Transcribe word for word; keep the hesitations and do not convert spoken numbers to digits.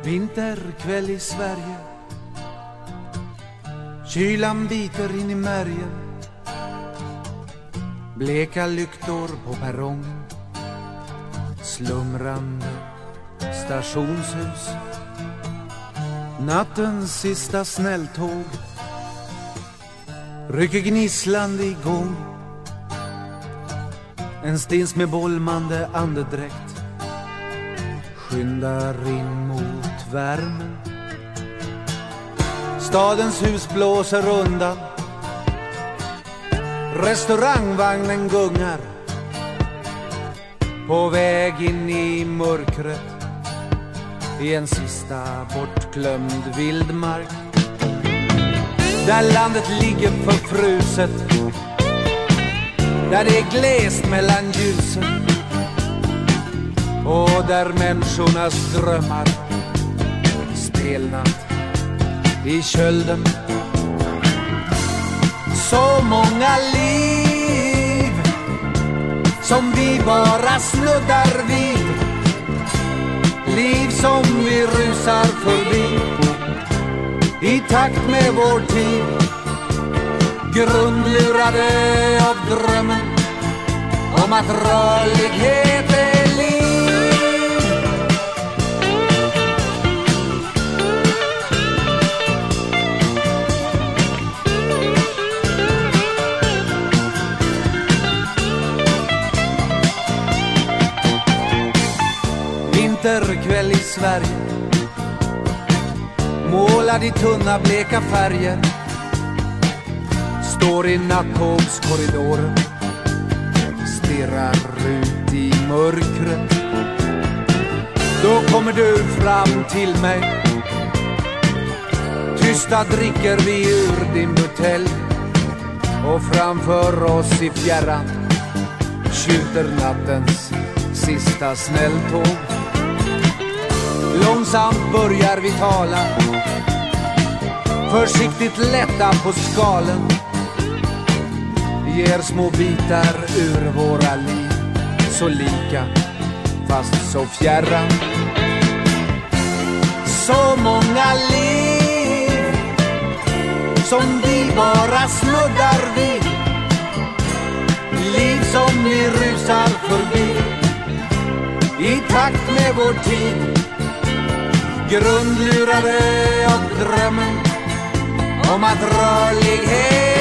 Vinterkväll i Sverige, kylan biter in i märgen. Bleka lyktor på perrongen, slumrande stationshus. Nattens sista snälltåg rycker gnisslande igång. En stins med bolmande andedräkt skyndar in mot värmen. Stadens hus blåser undan, restaurangvagnen gungar på väg in i mörkret i en sista bortglömd vildmark. Där landet ligger förfruset, där det är glest mellan ljusen och där människornas drömmar stelnat i kölden. Så många liv som vi bara snuddar vid, liv som vi rusar förbi i takt med vår tid, grundlurade av drömmen om att rörlighet är liv. Vinterkväll i Sverige, målad i tunna bleka färger, står i nattågskorridoren, stirrar ut i mörkret. Då kommer du fram till mig, tysta dricker vi ur din butelj, och framför oss i fjärran skjuter nattens sista snälltåg. Långsamt börjar vi tala, försiktigt lätta på skalen, ger små bitar ur våra liv, så lika fast så fjärran. Så många liv som vi bara snuddar vid, liv som vi rusar förbi i takt med vår tid, grundlurade av drömmen om att rörlighet